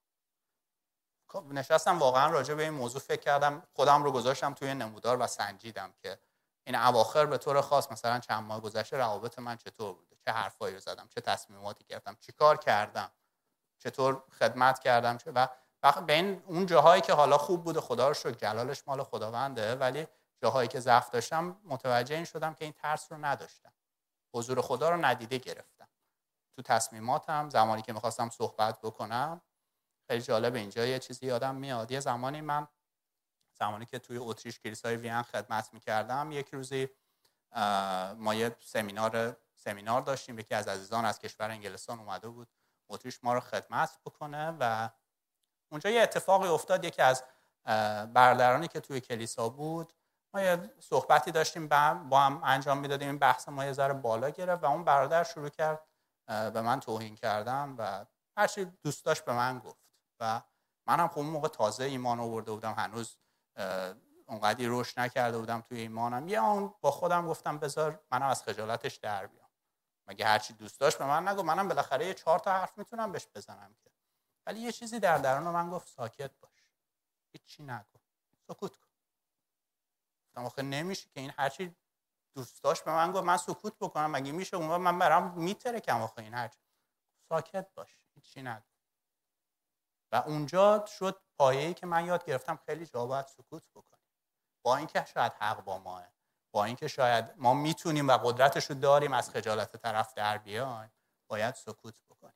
A: نشستم واقعا راجع به این موضوع فکر کردم، خودم رو گذاشتم توی نمودار و سنجیدم که این اواخر به طور خاص مثلا چند ماه گذشته روابط من چطور بوده، چه حرفایی رو زدم، چه تصمیماتی گرفتم، چی کار کردم، چطور خدمت کردم، چه و به این اون جاهایی که حالا خوب بوده خدا رو شکر، جلالش مال خداونده، ولی جاهایی که ضعف داشتم متوجه این شدم که این ترس رو نداشتم، حضور خدا رو ندیده گرفتم تو تصمیماتم. زمانی که می‌خواستم صحبت بکنم، خیلی جالب اینجا یه چیزی یادم میاد. یه زمانی من زمانی که توی اتریش کلیسای وین خدمت می‌کردم، یک روزی ما یه سمینار سمینار داشتیم، یکی از عزیزان از کشور انگلستان اومده بود اتریش ما رو خدمت بکنه و اونجا یه اتفاقی افتاد. یکی از برادرانی که توی کلیسا بود، ما یه صحبتی داشتیم با هم انجام میدادیم، این بحث ما یه ذره بالا گرفت و اون برادر شروع کرد به من توهین کردن و هر چی دوست داشت به من گفت و منم خب اون موقع تازه ایمان آورده بودم، هنوز اونقدی رشد نکرده بودم توی ایمانم. یا اون با خودم گفتم بذار منم از خجالتش در بیام، مگه هر چی دوست داشت به من نگو، منم بالاخره یه چهار تا حرف میتونم بهش بزنم که. ولی یه چیزی در درون من گفت ساکت باش، هیچی نگو، سکوت کن. گفتم آخه نمیشه که این هر چی دوست داشت به من گفت من سکوت بکنم، مگه میشه؟ اون وقت من برام میترکم آخه این هر چی. ساکت باش، هیچی نگو. و اونجا شد پایه‌ای که من یاد گرفتم خیلی جا باید سکوت بکنیم، با اینکه شاید حق با ماه، با اینکه شاید ما میتونیم و قدرتش رو داریم از خجالت طرف در بیایم، باید سکوت بکنیم.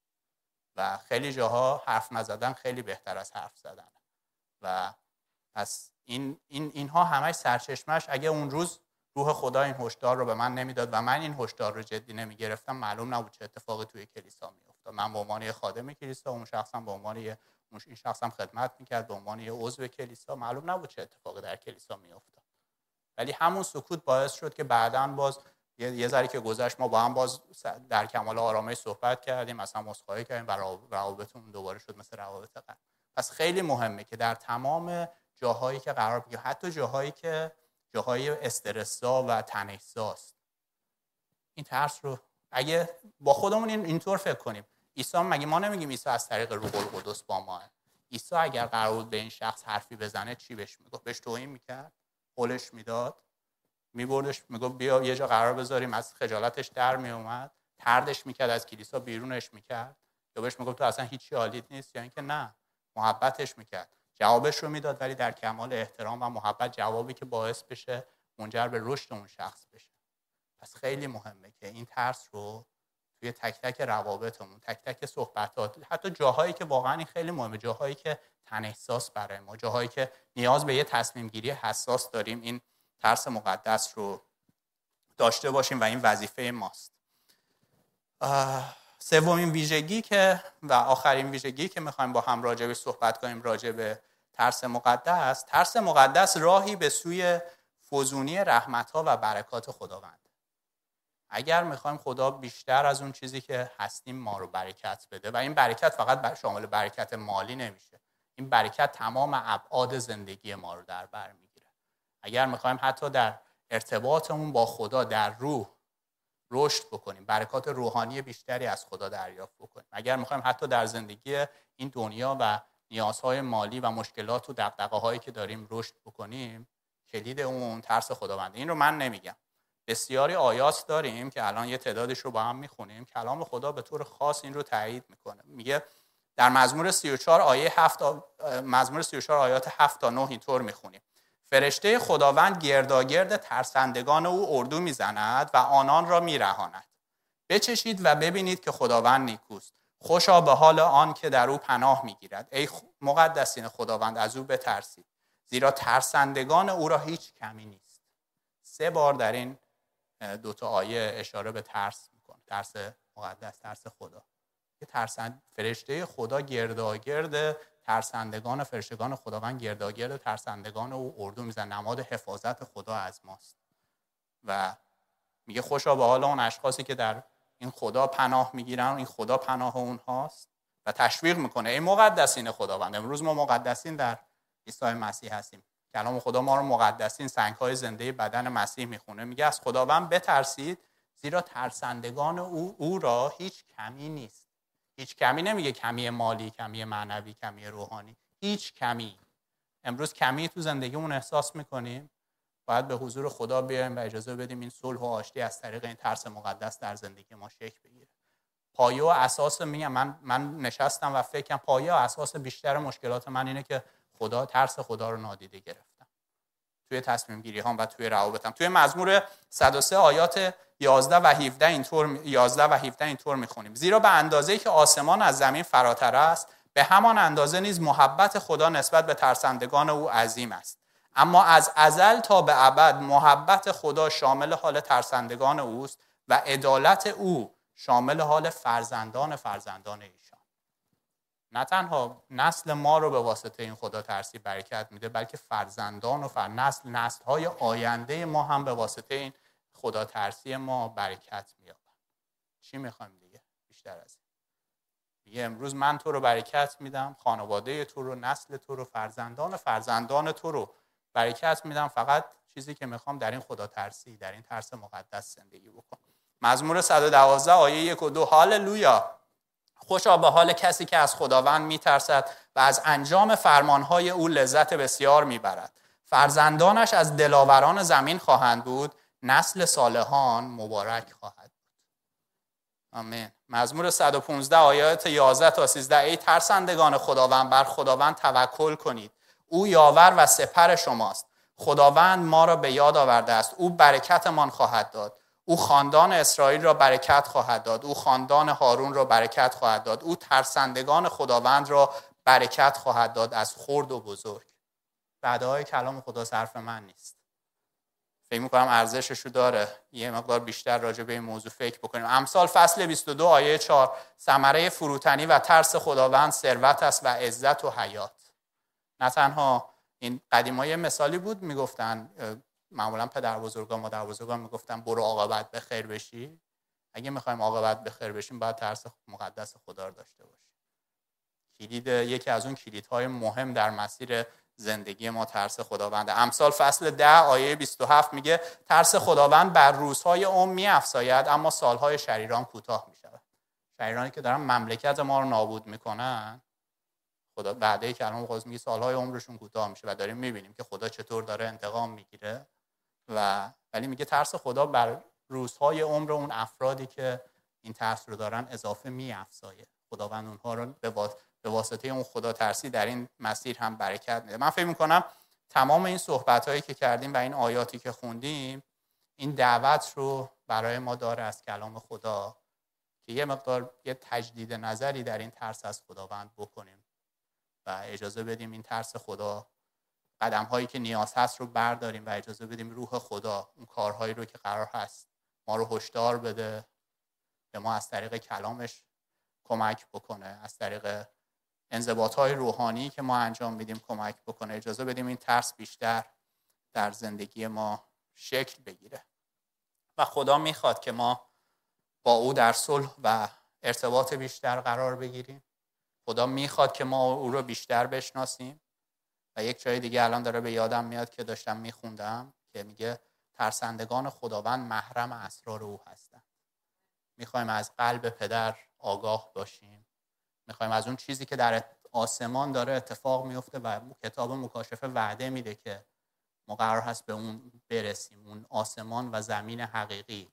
A: و خیلی جاها حرف نزدن خیلی بهتر از حرف زدن. و پس این این اینها همش سرچشمش، اگه اون روز روح خدا این هشدار رو به من نمیداد و من این هشدار رو جدی نمیگرفتم، معلوم نبود چه اتفاقی توی کلیسا میافتاد. من به عنوان یه خادم کلیسا، اون شخصا به عنوان یه این شخصم خدمت میکرد به عنوان یه عضو کلیسا، معلوم نبود چه اتفاقی در کلیسا میافتاد. ولی همون سکوت باعث شد که بعداً باز یه ذره که گذشت ما با هم باز در کمال آرامش صحبت کردیم، مثلا مسخره کردیم و روابطمون دوباره شد مثل روابط قبل. پس خیلی مهمه که در تمام جاهایی که قرار بگیریم، حتی جاهایی که جاهای استرس‌زا و تنش‌زاست، این ترس رو اگه با خودمون این اینطور فکر کنیم، عیسی، مگه ما نمیگیم عیسی از طریق روح القدس با ماه؟ عیسی اگر قرار بود به این شخص حرفی بزنه چی بهش میگفت؟ بهش توهین میکرد؟ قولش میداد؟ میبردش میگفت بیا یه جا قرار بذاریم، از خجالتش در میومد، طردش میکرد از کلیسا، بیرونش میکرد، یا بهش میگفت تو اصلا هیچی حالیت نیست؟ یا اینکه نه، محبتش میکرد، جوابش رو میداد، ولی در کمال احترام و محبت، جوابی که باعث بشه منجر به رشد اون شخص بشه. پس خیلی مهمه که این ترس رو توی تک تک روابطمون، تک تک صحبتات، حتی جاهایی که واقعا این خیلی مهمه، جاهایی که تنحساس برای ما، جاهایی که نیاز به یه تصمیم گیری حساس داریم، این ترس مقدس رو داشته باشیم و این وظیفه ماست. سومین ویژگی که و آخرین ویژگی که میخوایم با هم راجع به صحبت کنیم، راجع به ترس مقدس، ترس مقدس راهی به سوی فزونی رحمت‌ها و برکات خداوند. اگر میخوایم خدا بیشتر از اون چیزی که هستیم ما رو برکت بده، و این برکت فقط شامل برکت مالی نمیشه، این برکت تمام ابعاد زندگی ما رو در بر میگیره. اگر میخوایم حتی در ارتباطمون با خدا در روح رشد بکنیم، برکات روحانی بیشتری از خدا دریافت بکنیم، اگر میخوایم حتی در زندگی این دنیا و نیازهای مالی و مشکلات و دغدغه‌هایی که داریم رشد بکنیم، کلید اون ترس خداونده. این رو من نمیگم، بسیاری آیات داریم که الان یه تعدادش رو با هم میخونیم. کلام خدا به طور خاص این رو تایید میکنه. میگه در مزمور سی و چهار آیه هفت مزمور سی و چهار آیات هفت تا نه اینطور میخونیم: فرشته خداوند گرداگرد ترسندگان او اردو میزند و آنان را میرهاند. بچشید و ببینید که خداوند نیکوست. خوشا به حال آن که در او پناه میگیرد. ای مقدسین خداوند از او بترسید، زیرا ترسندگان او را هیچ کمی نیست. سه بار در این دو تا آیه اشاره به ترس میکنه. ترس مقدس، ترس خدا. که ترسند فرشته خدا گرداگرد ترسندگان، فرشتگان خداوند گرداگرد ترسندگان او اردو میزن. نماد حفاظت خدا از ماست. و میگه خوشا به حال اون اشخاصی که در این خدا پناه میگیرن، این خدا پناه اونهاست. و تشویق میکنه ای مقدسین خداوند. امروز ما مقدسین در عیسی مسیح هستیم. کلام خدا ما رو مقدسین، سنگ‌های زنده بدن مسیح میخونه. میگه از خداوند بترسید، زیرا ترسندگان او او را هیچ کمی نیست. هیچ کمی نمیگه کمی مالی، کمی معنوی، کمی روحانی، هیچ کمی. امروز کمی تو زندگیمون احساس میکنیم، باید به حضور خدا بیایم و اجازه بدیم این صلح و آشتی از طریق این ترس مقدس در زندگی ما شکل بگیره. پایه و اساس، میگم من من نشستم و فکرم پایه و اساس بیشتر مشکلات من اینه که خدا، ترس خدا رو نادیده گرفتم توی تصمیم گیری هام و توی روابطم. توی مزمور صد و سه آیات یازده و هفده اینطور یازده و هفده اینطور میخونیم: زیرا به اندازه‌ای که آسمان از زمین فراتر است، به همان اندازه نیز محبت خدا نسبت به ترسندگان او عظیم است. اما از ازل تا به ابد محبت خدا شامل حال ترسندگان اوست و عدالت او شامل حال فرزندان فرزندان ایشان. نه تنها نسل ما رو به واسطه این خدا ترسی برکت میده، بلکه فرزندان و فر نسل نسل‌های آینده ما هم به واسطه این خدا ترسی ما برکت مییابن. چی میخوایم دیگه بیشتر از این؟ دیگه امروز من تو رو برکت میدم، خانواده تو رو، نسل تو رو، فرزندان فرزندان تو رو برکت میدم. فقط چیزی که میخوام در این خدا ترسی، در این ترس مقدس زندگی بکنم. مزمور صد و دوازده آیه یک و دو: هاللویا، خوشا به حال کسی که از خداوند میترسد و از انجام فرمانهای او لذت بسیار میبرد. فرزندانش از دلاوران زمین خواهند بود، نسل صالحان مبارک خواهد بود. آمین. مزمور صد و پانزده آیات یازده تا سیزده: ای ترسندگان خداوند، بر خداوند توکل کنید، او یاور و سپر شماست. خداوند ما را به یاد آورده است، او برکتمان خواهد داد. او خاندان اسرائیل را برکت خواهد داد، او خاندان هارون را برکت خواهد داد. او ترسندگان خداوند را برکت خواهد داد از خرد و بزرگ. بعدهای کلام خدا صرف من نیست. فکر می‌کنم ارزششو داره یه مقدار بیشتر راجع به این موضوع فکر بکنیم. امثال فصل بیست و دو آیه چهار: ثمره فروتنی و ترس خداوند ثروت است و عزت و حیات. نه تنها این قدیمای مثالی بود، میگفتن معمولا پدر بزرگان، مادر بزرگان میگفتن برو عاقبت به خیر بشی. اگه میخوایم عاقبت به خیر بشیم باید ترس مقدس خدا رو داشته باشیم. کلید، یکی از اون کلیدهای مهم در مسیر زندگی ما ترس خداونده. امثال فصل ده آیه بیست و هفت میگه ترس خداوند بر روزهای عمر میافزاید، اما سالهای شریران کوتاه میشود. شریرانی که دارن مملکت ما رو نابود میکنن، خدا وعده کلام خدا میگه سالهای عمرشون کوتاه میشه و داریم میبینیم که خدا چطور داره انتقام میگیره. و ولی میگه ترس خدا بر روزهای عمر اون افرادی که این ترس رو دارن اضافه میافزایه. خداوند اونها رو به واسطه اون خدا ترسی در این مسیر هم برکت میده. من فکر میکنم تمام این صحبتایی که کردیم و این آیاتی که خوندیم این دعوت رو برای ما داره از کلام خدا که یه مقدار یه تجدید نظری در این ترس از خداوند بکنیم و اجازه بدیم این ترس خدا، قدم هایی که نیاز هست رو برداریم و اجازه بدیم روح خدا اون کارهایی رو که قرار هست ما رو هشدار بده، به ما از طریق کلامش کمک بکنه، از طریق انضباط‌های روحانی که ما انجام میدیم کمک بکنه. اجازه بدیم این ترس بیشتر در زندگی ما شکل بگیره و خدا میخواد که ما با او در صلح و ارتباط بیشتر قرار بگیریم. خدا میخواد که ما او رو بیشتر بشناسیم و یک جای دیگه الان داره به یادم میاد که داشتم میخوندم که میگه ترسندگان خداوند محرم اسرار او هستند. میخوایم از قلب پدر آگاه باشیم، میخوایم از اون چیزی که در آسمان داره اتفاق میفته و کتاب مکاشفه وعده میده که ما قرار هست به اون برسیم، اون آسمان و زمین حقیقی.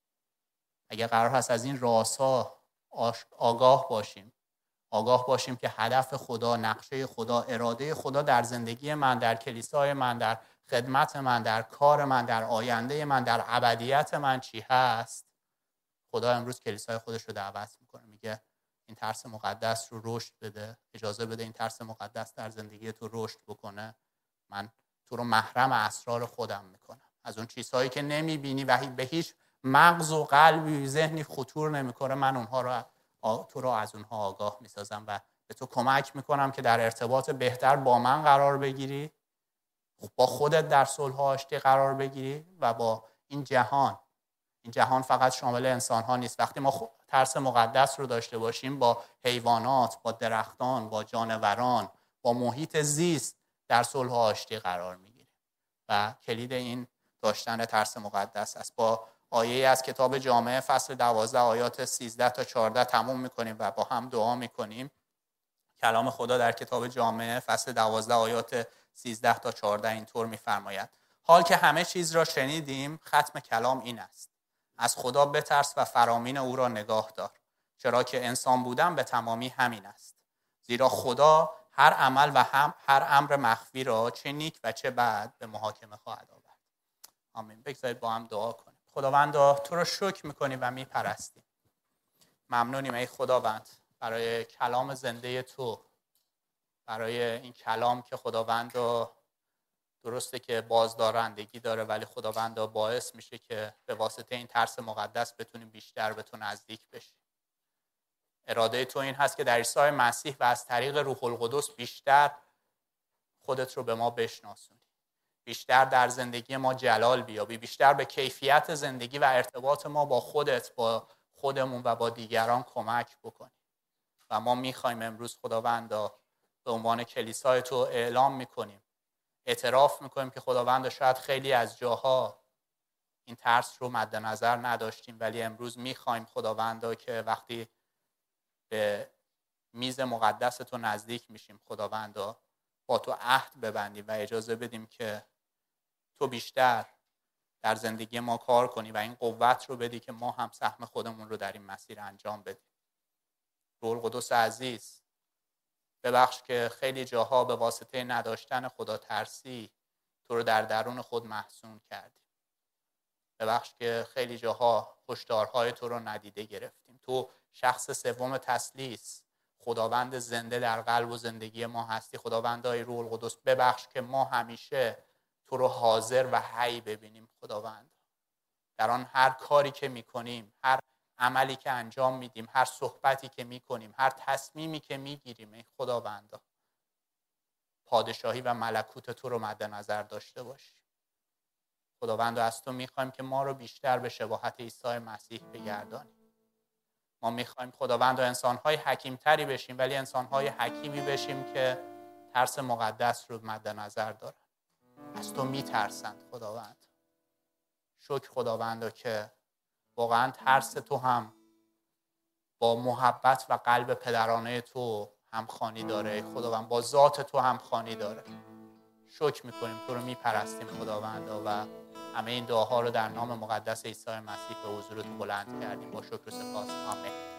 A: اگه قرار هست از این رازها آگاه باشیم، آگاه باشیم که هدف خدا، نقشه خدا، اراده خدا در زندگی من، در کلیسای من، در خدمت من، در کار من، در آینده من، در ابدیت من چی هست. خدا امروز کلیسای خودش رو دعوت میکنه، میگه این ترس مقدس رو رشد بده، اجازه بده این ترس مقدس در زندگی تو رشد بکنه. من تو رو محرم اسرار خودم میکنم، از اون چیزهایی که نمیبینی و به هیچ مغز و قلبی ذهنی خطور نمیکنه، من اونها رو تو رو از اونها آگاه میسازم و به تو کمک میکنم که در ارتباط بهتر با من قرار بگیری، با خودت در صلح و آشتی قرار بگیری و با این جهان. این جهان فقط شامل انسان ها نیست. وقتی ما ترس مقدس رو داشته باشیم، با حیوانات، با درختان، با جانوران، با محیط زیست در صلح و آشتی قرار میگیریم و کلید این داشتن ترس مقدس است. با آیه از کتاب جامعه فصل دوازده آیات سیزده تا چهارده تموم میکنیم و با هم دعا میکنیم. کلام خدا در کتاب جامعه فصل دوازده آیات سیزده تا چهارده اینطور میفرماید: حال که همه چیز را شنیدیم، ختم کلام این است: از خدا بترس و فرامین او را نگاه دار، چرا که انسان بودن به تمامی همین است. زیرا خدا هر عمل و هم هر امر مخفی را چه نیک و چه بد به محاکمه خواهد آورد. آمین. بگذارید با هم دعا کنیم. خداوندا، تو رو شکر میکنیم و میپرستیم. ممنونیم ای خداوند برای کلام زنده تو، برای این کلام که خداوندا درسته که بازدارندگی داره، ولی خداوندا باعث میشه که به واسطه این ترس مقدس بتونیم بیشتر به تو نزدیک بشیم. اراده تو این هست که در عیسی مسیح و از طریق روح القدس بیشتر خودت رو به ما بشناسونی، بیشتر در زندگی ما جلال بیابی، بیشتر به کیفیت زندگی و ارتباط ما با خودت، با خودمون و با دیگران کمک بکنی. و ما میخوایم امروز خداوندا به عنوان کلیسای تو اعلام میکنیم، اعتراف میکنیم که خداوندا شاید خیلی از جاها این ترس رو مد نظر نداشتیم، ولی امروز میخوایم خداوندا که وقتی به میز مقدس تو نزدیک میشیم خداوندا با تو عهد ببندیم و اجازه بدیم که تو بیشتر در زندگی ما کار کنی و این قوت رو بدی که ما هم سهم خودمون رو در این مسیر انجام بدیم. روح القدس عزیز، ببخش که خیلی جاها به واسطه نداشتن خدا ترسی تو رو در درون خود محصون کردیم. ببخش که خیلی جاها هشدارهای تو رو ندیده گرفتیم. تو شخص سوم تثلیث، خداوند زنده در قلب و زندگی ما هستی. خداوندای روح القدس، ببخش که ما همیشه تو رو حاضر و حی ببینیم. خداوند، در آن هر کاری که میکنیم، هر عملی که انجام میدیم، هر صحبتی که میکنیم، هر تصمیمی که میگیریم، ای خداوند، پادشاهی و ملکوت تو رو مد نظر داشته باشی. خداوند، از تو میخوایم که ما رو بیشتر به شباهت عیسی مسیح بگردانی. ما میخوایم خداوند انسان‌های حکیم‌تری بشیم، ولی انسان‌های حکیمی بشیم که ترس مقدس رو مد نظر دارن، از تو میترسند. خداوند، شکر خداوند که واقعا ترس تو هم با محبت و قلب پدرانه تو همخوانی داره. خداوند، با ذات تو همخوانی داره. شکر میکنیم، تو رو میپرستیم خداوند و همه این دعاها رو در نام مقدس عیسی مسیح به حضور تو بلند کردیم با شکر و سپاس. آمین.